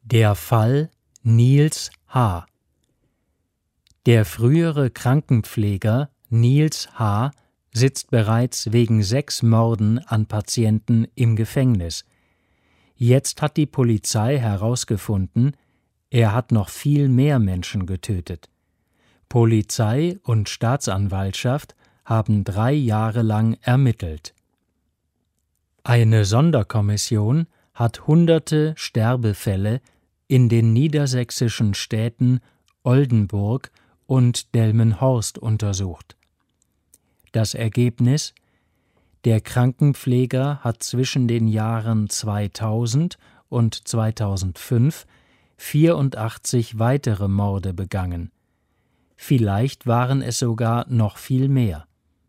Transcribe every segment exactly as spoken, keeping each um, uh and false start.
Der Fall Niels H. Der frühere Krankenpfleger Niels H. sitzt bereits wegen sechs Morden an Patienten im Gefängnis. Jetzt hat die Polizei herausgefunden, er hat noch viel mehr Menschen getötet. Polizei und Staatsanwaltschaft haben drei Jahre lang ermittelt. Eine Sonderkommission hat hunderte Sterbefälle in den niedersächsischen Städten Oldenburg und Delmenhorst untersucht. Das Ergebnis: Der Krankenpfleger hat zwischen den Jahren zweitausend und zweitausendfünf vierundachtzig weitere Morde begangen. Vielleicht waren es sogar noch viel mehr.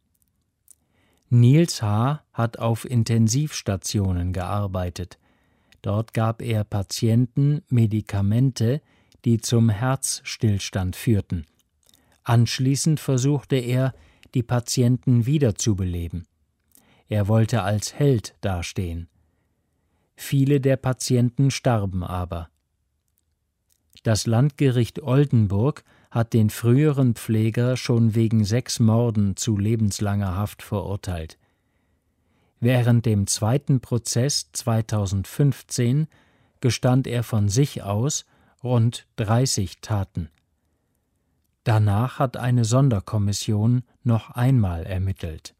Niels H. hat auf Intensivstationen gearbeitet. Dort gab er Patienten Medikamente, die zum Herzstillstand führten. Anschließend versuchte er, die Patienten wiederzubeleben. Er wollte als Held dastehen. Viele der Patienten starben aber. Das Landgericht Oldenburg hat den früheren Pfleger schon wegen sechs Morden zu lebenslanger Haft verurteilt. Während dem zweiten Prozess zweitausendfünfzehn gestand er von sich aus rund dreißig Taten. Danach hat eine Sonderkommission noch einmal ermittelt.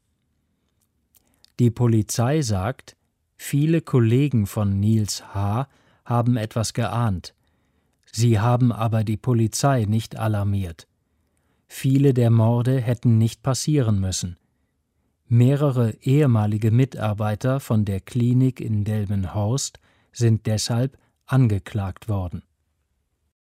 Die Polizei sagt, viele Kollegen von Niels H. haben etwas geahnt. Sie haben aber die Polizei nicht alarmiert. Viele der Morde hätten nicht passieren müssen. Mehrere ehemalige Mitarbeiter von der Klinik in Delmenhorst sind deshalb angeklagt worden.